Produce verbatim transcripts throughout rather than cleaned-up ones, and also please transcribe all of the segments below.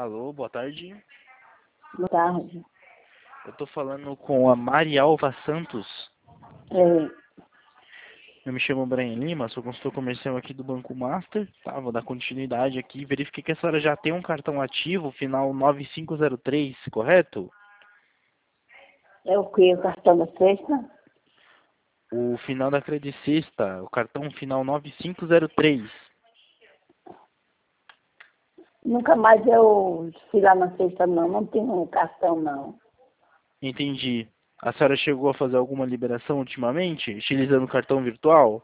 Alô, boa tarde. Boa tarde. Eu tô falando com a Marialva Santos. É, Eu me chamo Brian Lima, sou consultor comercial aqui do Banco Master. Tá, vou dar continuidade aqui. Verifiquei que a senhora já tem um cartão ativo, final nove cinco zero três, correto? é o que? O cartão da sexta? O final da Credit Sexta, o cartão final nove cinco zero três. Nunca mais eu fui lá na sexta, não. Não tenho cartão, não. Entendi. A senhora chegou a fazer alguma liberação ultimamente, utilizando o cartão virtual?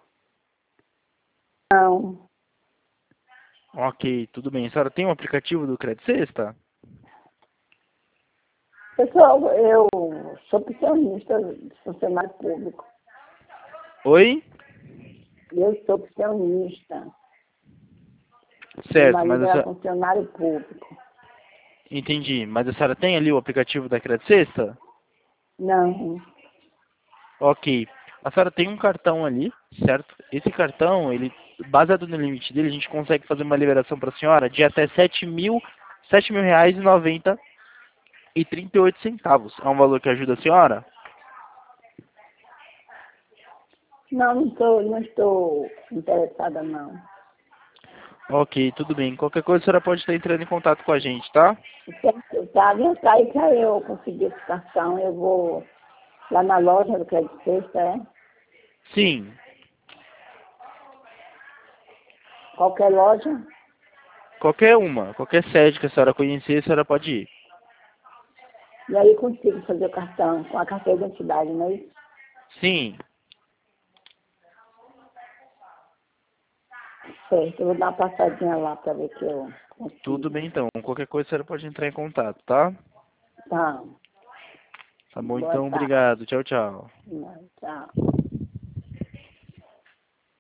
Não. Ok, tudo bem. A senhora tem um aplicativo do Credit Sexta? Pessoal, eu sou pensionista de funcionário público. Oi? Eu sou pensionista. Meu Certo, mas marido a era senhora... funcionário público. Entendi. Mas a senhora tem ali o aplicativo da Credit Sexta? Não. Ok. A senhora tem um cartão ali, certo? Esse cartão, ele, baseado no limite dele, a gente consegue fazer uma liberação para a senhora de até sete mil, sete mil reais e noventa e trinta e oito centavos. É um valor que ajuda a senhora? Não, não estou, não estou interessada, não. Ok, tudo bem. Qualquer coisa a senhora pode estar entrando em contato com a gente, tá? Certo, tá, vem cá e para eu conseguir esse cartão, eu vou lá na loja do Crédito Sexta, é? Sim. Qualquer loja? Qualquer uma, qualquer sede que a senhora conhecer, a senhora pode ir. E aí eu consigo fazer o cartão com a carteira de identidade, não é isso? Sim. Certo, eu vou dar uma passadinha lá para ver que eu Tudo consigo. bem então. Qualquer coisa a senhora pode entrar em contato, tá? Tá. Tá bom, Boa então, tarde. obrigado. Tchau, tchau. Tchau.